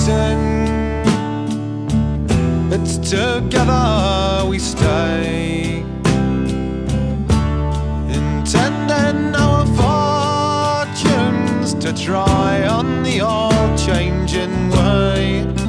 sing. It's together we stay, intending our fortunes to try on the all-changing way.